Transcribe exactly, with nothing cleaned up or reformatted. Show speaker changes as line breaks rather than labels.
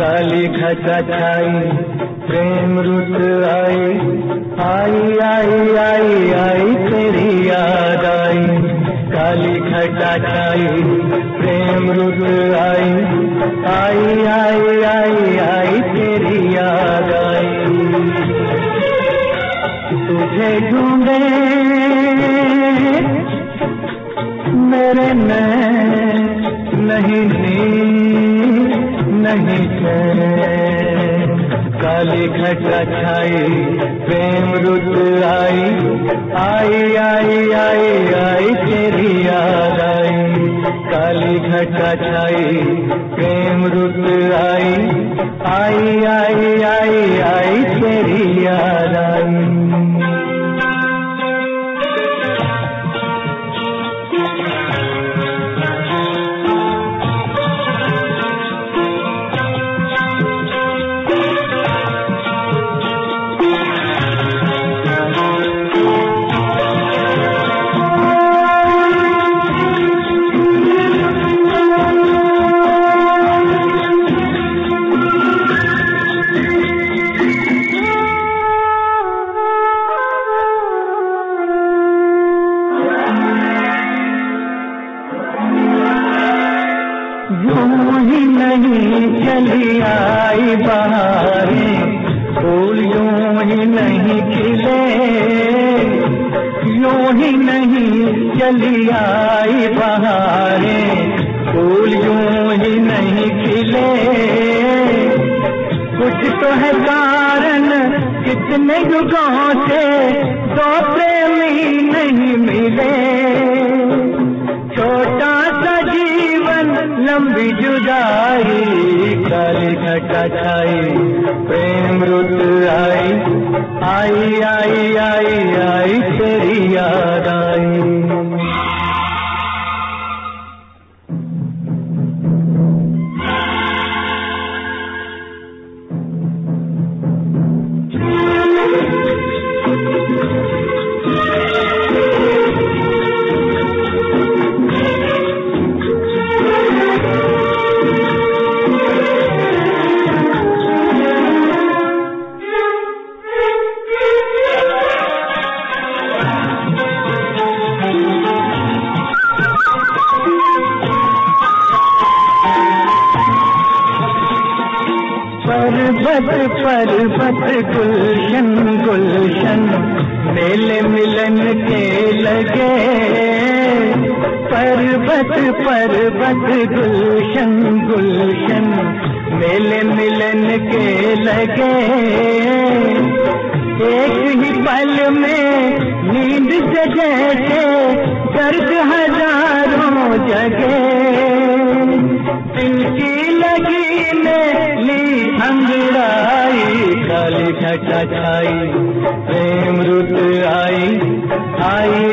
काली घटा छाई प्रेम रुत आई, आई आई आई आई तेरी याद आई। काली घटा छाई प्रेम रुत आई, आई आई आई आई तेरी याद आई। तुझे ढूंढे मेरे नैन नहीं नींद नहीं चैन। काली घटा छाई प्रेम रुत आई, आई आई आई आई तेरी याद आई। काली घटा छाई प्रेम रुत आई, आई आई आई आई तेरी याद आई। यूं ही नहीं चली आई बहारें, फूल यूं ही नहीं खिले। यूं ही नहीं चली आई बहारें, फूल यूं ही नहीं खिले। कुछ तो है कारण कितने युगों से दो प्रेमी नहीं मिले। छोटा सा जीवन लंबी जुदाई, काली घटा छाई प्रेम रुत आई, आई आई आई आई तेरी याद आई। पर्वत पर्वत गुलशन गुलशन मेले मिलन के लगे। पर्वत पर्वत गुलशन गुलशन मेले मिलन के लगे। एक ही पल में नींद से जैसे दर्द हजारों जगे। इनकी लगी में ली अंगड़ाई, काली घटा छाई प्रेम रुत आई, आई